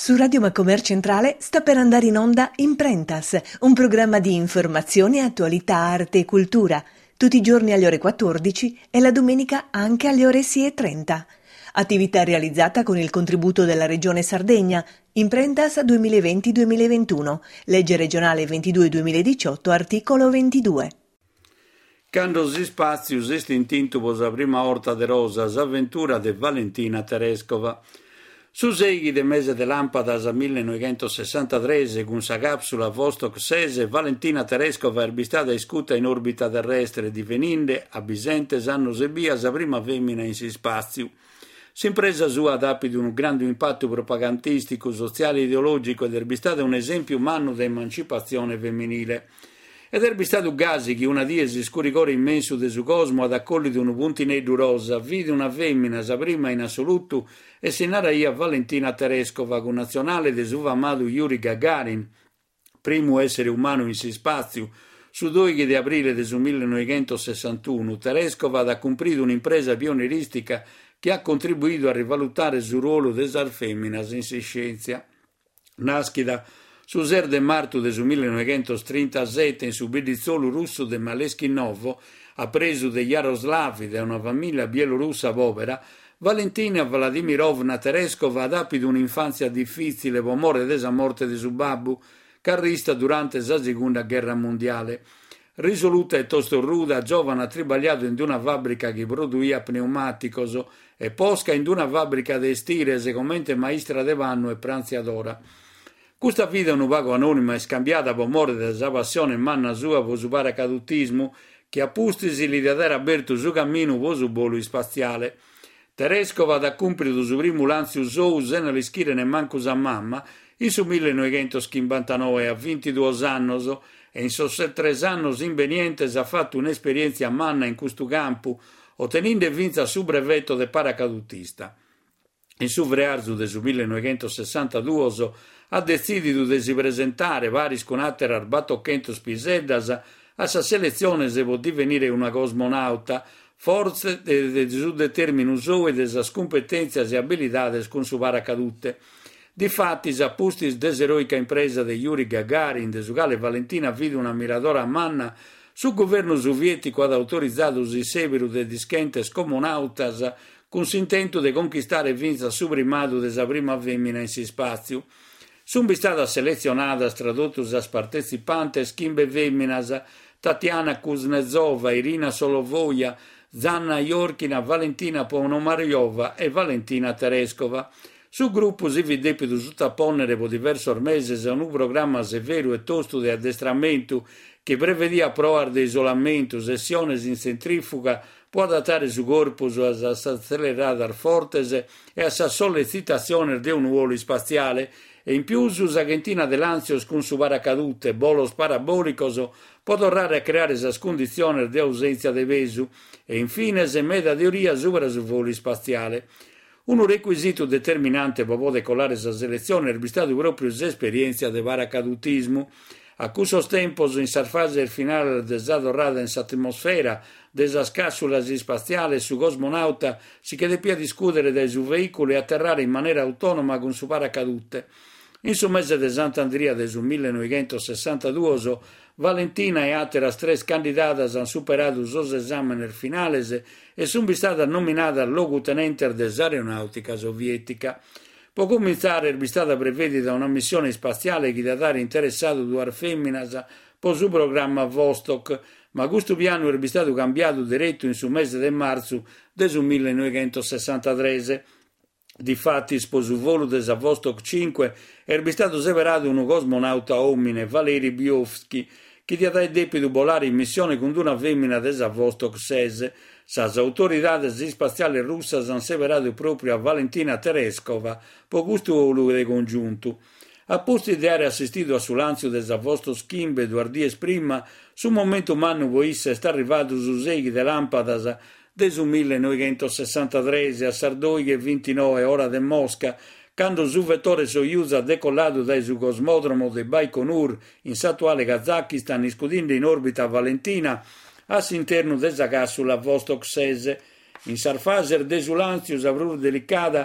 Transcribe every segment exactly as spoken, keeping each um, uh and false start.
Su Radio Macomer Centrale sta per andare in onda Imprentas, un programma di informazione, attualità, arte e cultura, tutti i giorni alle ore quattordici e la domenica anche alle ore sei e trenta. Attività realizzata con il contributo della Regione Sardegna, Imprentas duemilaventi duemilaventuno, legge regionale ventidue duemiladiciotto, articolo ventidue. Quando si spazius est intintubos a prima orta de rosas, avventura de Valentina Tereskova. Su seghi de mese de lampadas a millenovecentosessantatré, con sa capsula Vostok sei, Valentina Tereskova erbistata iscuta in orbita terrestre diveninde, a Bisentes annos e bias, a prima femmina in si spaziu. S'impresa sua ad api di un grande impatto propagandistico, sociale e ideologico ed erbistata un esempio umano di emancipazione femminile. Ed erbi stato gasi che una diesi scuricore immenso de su cosmo ad accolli di un puntineddu rosa, vide una femmina, sa prima in assoluto, e se naraia Valentina Tereskova, con nazionale de suo amato Yuri Gagarin, primo essere umano in si spazio, su due di aprile del millenovecentosessantuno, Tereskova ha compiuto un'impresa pionieristica che ha contribuito a rivalutare il ruolo delle femmine in si scienza. Naschida su ser de marzo del millenovecentotrentasette in su bidizzolo russo de Maleskinnovo, a preso de Jaroslavi da una famiglia bielorussa povera, Valentina Vladimirovna Tereskova ad api di un'infanzia difficile per morte desa morte di suo babbo, carrista durante la seconda guerra mondiale. Risoluta e tosto ruda, giovane ha tribagliato in una fabbrica che produiva pneumaticos e posca in una fabbrica de stires come maestra de vanno e pranziadora. Questa vita un vago anonima e scambiata per morte della passione manna sua per su paracadutismo che appustisi li da aperto su cammino per su volo spaziale. Tereskova ha compiuto su primo lancio sou senza rischiare neanche a mamma in su millenovecentocinquantanove a ventidue anni e in so tre anni invenientes ha fatto un'esperienza a manna in questo campo ottenendo e vinta su brevetto de paracadutista. In su vrearzu del millenovecentosessantadue ha deciso di si presentare vari sconatter arbatocchento spiseddas a sa selezione se può divenire una cosmonauta, forse de su determinu sue de sa competenze e abilitades con su paracadute. Difatti, sa pustis deseroica impresa de Yuri Gagarin, de su quale Valentina vide un ammiratore a manna, su governo sovietico ad autorizzato si severu de dischentes comunautas con s'intento de conquistare vinza su primato de sa prima femmina in si spazio. Sono state selezionate tradottus as partecipantes chimbe femminas Tatiana Kuznetsova, Irina Solovoia, Zanna Yorkina, Valentina Ponomariova e Valentina Tereskova. Su gruppo si vide più sottaponnere per diversi mesi un programma severo e tosto di addestramento che prevedeva prove di isolamento, sessioni in centrifuga, può adattare su corpo a accelerare fortes e a sa sollecitazione di un volo spaziale e in più su Argentina dell'ansios con su paracadute, bolos parabolicos, può tornare a creare sa condizione di ausenza di peso e infine se meda teoria supera su voli spaziale. Un requisito determinante per poter collare sa selezione è stato proprio l'esperienza di paracadutismo. A questo tempo, in sa fase finale dell'adorrata in atmosfera, della scapsula spaziale, su cosmonauta si chiede più a discutere dai suoi veicoli e atterrare in maniera autonoma con su paracadute. In su mese di Sant'Andrea del millenovecentosessantadue, Valentina e altre tre candidate hanno superato sos esami finali e sono state nominate locotenente dell'aeronautica sovietica. Può cominciare è stata prevista una missione spaziale che da dare interessato due femminas per su programma Vostok, ma questo piano è stato cambiato diretto in su mese di marzo del millenovecentosessantatré. Difatti, sposo volo della Vostok cinque è stato separato un cosmonauta uomine, Valery Biovsky, che ti ha dato debito volare in missione con una femmina della Vostok sei. Sas autorità spaziali russe hanno separato proprio a Valentina Tereskova per questo volo di congiunto. A posto di aver assistito a su lancio della Vostok Skimbe due dies prima, su momento umano può essere arrivato su seghi de lampadas del millenovecentosessantatré a Sardoie ventinove ora de Mosca, quando su vettore Soyuz ha decollato dai su cosmodromo di Baikonur in s'attuale Kazakistan, iscudendo in orbita Valentina all'interno della capsula Vostok sei. In sarfaser desulanzius avrur delicata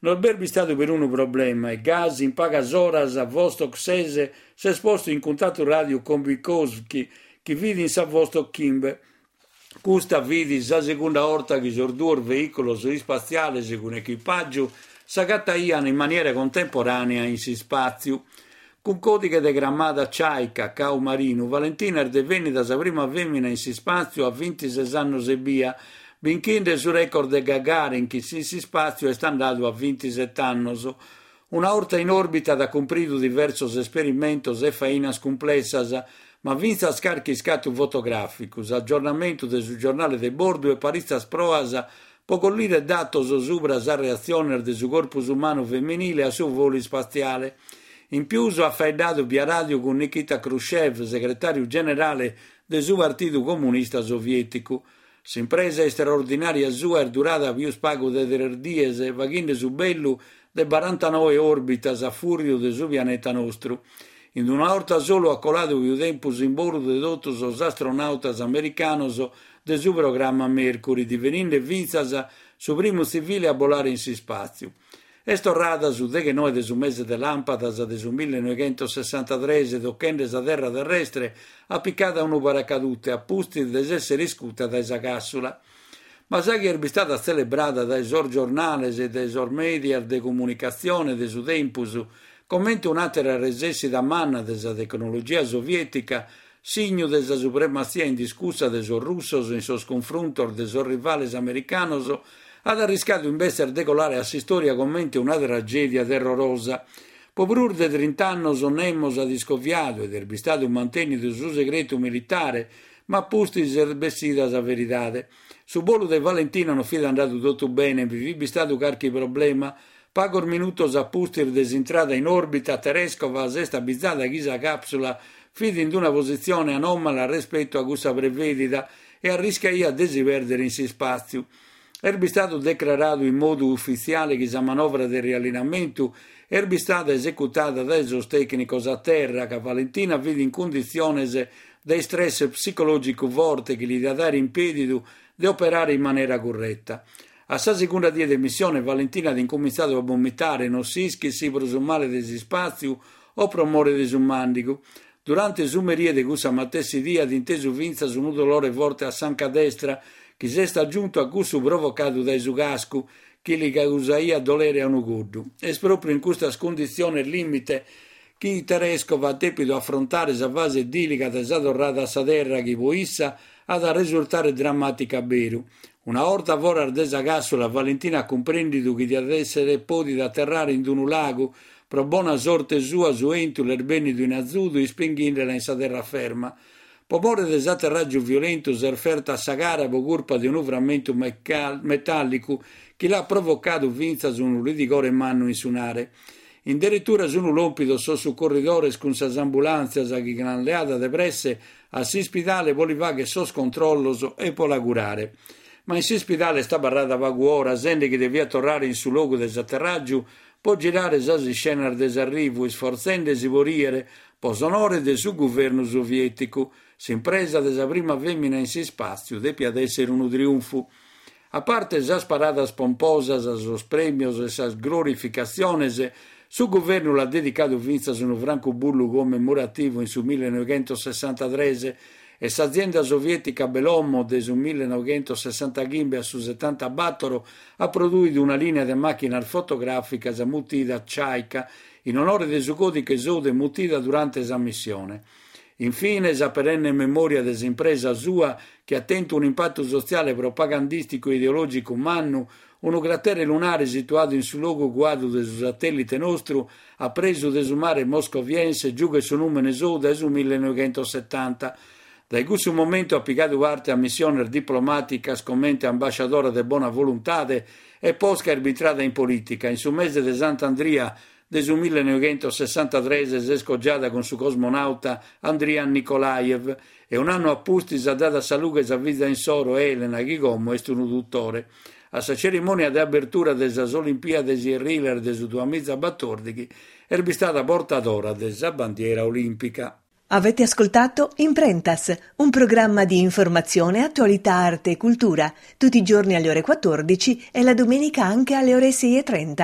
Non è stato per un problema, e gas in pagas horas a Vostok Sese si è esposto in contatto radio con Bikowski, che vide in Sa Vostok Kimbe. Questa vidi la seconda volta che sordur veicolo spaziale con equipaggio s'agattaiano in maniera contemporanea in si spazio. Con codice de grammata ciaica, cau marino, Valentina erdevenne da sa prima femmina in si spazio a ventisei anni e via, benché su record de Gagarin che si si spazio è andato a ventisette anni. Una volta in orbita da comprido diversos experimentos e fainas complessas, ma vinza scarchi scatto fotograficus, aggiornamento del su giornale de bordo e paristas proasa, poco lire datos subra sa reazione del su corpus umano femminile a su volo spaziale. In più ha affaidato via radio con Nikita Khrushchev, segretario generale del suo partito comunista sovietico. S'impresa straordinaria sua è durata più spago de tre dies e vaghinde su bello de quarantanove orbitas a furio del suo pianeta nostro. In una volta solo ha colato più tempo in bordo de todos os astronautas americanos del suo programma Mercury, divenendo vinzas su primo civile a volare in si spazio. È storrata su de che noi de su mese de lampadas de su millenovecentosessantatré, toccando sa terra terrestre, appiccata a un paracadute, a pusti de essere iscuta da esa cassula. Ma sa che è stata celebrata dai sor giornales e dai sor media de comunicazione de su tempus, commento un'altra resessi da manna de sa tecnologia sovietica, signo de sa supremazia indiscussa de sor russos in sos confrontos de sor rivales americanos, ad arriscato in besser decolare a storia commenti una tragedia terrorosa. Poprur de trent'anni sonnemos a discoviato ed erbi stato un mantenito su segreto militare, ma pusti serbessidas a veritade. Su volo de Valentina non fida andato tutto bene, vivi stato qualche problema, pagor minutos a pustir desintrada in orbita Tereskova sesta bizzata chisa capsula, fidi in una posizione anomala rispetto a questa prevedita e arriscaia a desiperdere in si spazio. Erbi stato declarato in modo ufficiale che la manovra di riallineamento erbi stata esecutata da esos tecnicos a terra che Valentina vide in condizioni di stress psicologico forte che gli da dare impedito di operare in maniera corretta. A sa seconda dia di missione Valentina ha incominciato a vomitare non si ischi si prosumale desi spazio o promore di un mandico. Durante sumerie di questa matessi dia di inteso vinza su un dolore forte a sanca destra che si è aggiunto a gusto provocato dai sugascu che gli causaia dolere a un guddu. È proprio in questa condizione limite che Tereskova ha debito affrontare la fase idillica desadorrata a sa terra che poissa ad risultare drammatica vero. Una volta fuori desa cassola Valentina ha comprendido che di essere podi atterrare in un lago pro buona sorte sua su entu l'erbenido in azzurro e spinghindola in sa terra ferma. Pomore d'esatterraggio violento serferta a Sagara per colpa di un frammento metallico che l'ha provocato vinza su un litigore manno in sunare. In dirittura su un lompido so su corridore con sas ambulanzas che granleata depresse a si spitale poliva che sos controlloso e pola curare. Ma in si spitale sta barrata vagu ora, sente che devia tornare in su luogo d'esatterraggio, può girare sasi scena al desarrivo, sforzandosi morire, posonore del suo governo sovietico, s'impresa della prima femmina in si spazio, deppia ad essere un triunfo. A parte esas paradas pomposas, esos premios, esas glorificaciones, su governo l'ha dedicato vinza su un franco bullo commemorativo in su millenovecentosessantatré e s'azienda sovietica Belommo de su millenovecentosessantacinque a su settanta battoro ha prodotto una linea di macchina fotografica mutita Ciaica in onore del suo codice esode mutita durante esa missione. Infine, esa perenne memoria dell'impresa sua che ha tento un impatto sociale propagandistico e ideologico umano, un cratere lunare situato in su luogo guardo del satellite nostro ha preso del mare moscoviense giù che su nome esode su millenovecentosettanta. Da questo momento ha piccato parte a missione diplomatica, scommente ambasciatore de buona volontà e posca arbitrata in politica. In su mese de Sant'Andria del millenovecentosessantatré si è scoggiata con su cosmonauta Andrian Nikolaev e un anno a pusti si è data salute a vita in soro Elena Ghigommo e un dottore. A sa cerimonia di apertura delle Olimpiadi di Riller del Duamiza Battordighi è stata portadora della bandiera olimpica. Avete ascoltato Imprentas, un programma di informazione, attualità, arte e cultura, tutti i giorni alle ore quattordici e la domenica anche alle ore sei e trenta.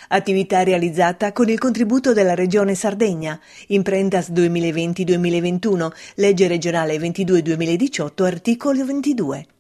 attività realizzata con il contributo della Regione Sardegna, Imprentas duemilaventi duemilaventuno, legge regionale ventidue duemiladiciotto, articolo ventidue.